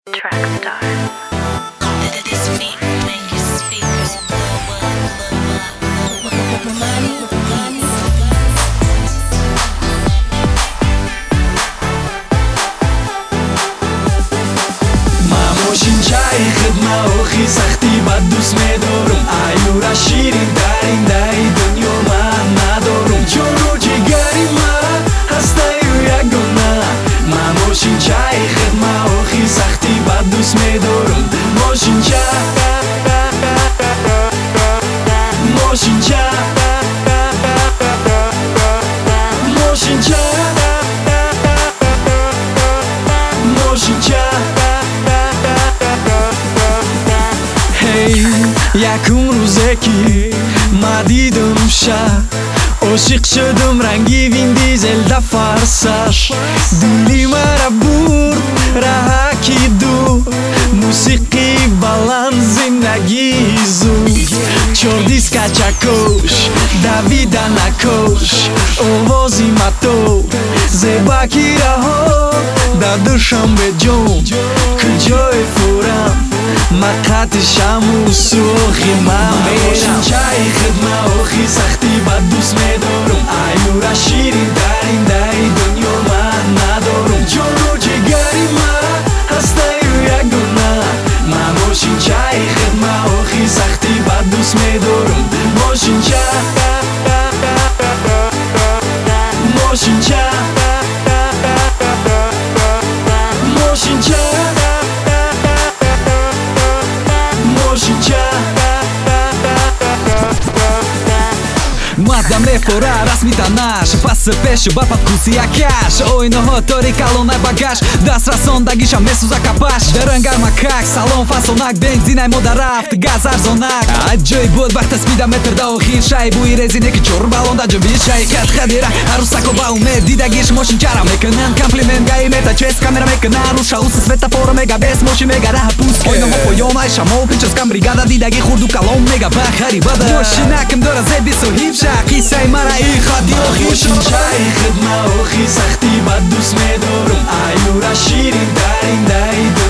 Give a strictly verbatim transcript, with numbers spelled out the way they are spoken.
Trackstar. This beat make your speakers blow up, blow up, blow up. Money, money. Мамошинчаи хидма охи сахти бад дӯст медорум аюра ширин дар ин даи дунё ман надорум ҷону ҷигари ман ҳастаю ягона мамошинчаи хидма охи сахти бад дӯст медорум мошинча мошинча мошинча мошинча якум рӯзе ки ма дидум шаҳр ошиқ шудум ранги Вин Дизел да фарсаш дили мара бурд раҳаки дур мусиқии баланд зиндагии зуд чор диска чакош давида накош овози матоъ зебаки раҳо дар душанбе ҷон куҷое фурам мақати шаму суохи ман мерам чаи хидма охи сахти бад дӯст медорум аюра ширин дар ин даи дунё ман надорум ҷону ҷигари ман ҳастаю ягона ман мошинчаи хидма охи сахти бад дӯст медорум мошинча мошинча мошинча мазда мефора расми танаш паси пешу ба подкуси якаш ойноҳо тори калонай багаш дастрасондагиша месӯза кабаш дарангар макак салон фасонак бензинай мода рафт газ арзонак аҷои буд вақта спида метр да охир шай буи резинеки чор балонда ҷоби шай хатхадира арусако ба умед дидагиш мошинчара мекунан комплимент гаи мета чес камера мекунан руша уси светофора мега бес мошин мега раҳ пус ойноҳо поёнай шамол пичаскам бригада дидаги хурду калон мега ба харибада мошинакам дора зеби соҳибша қиссаи мара и хати мошинчаи хидма охи сахти бад дӯст медорум аюра ширин дар ин даи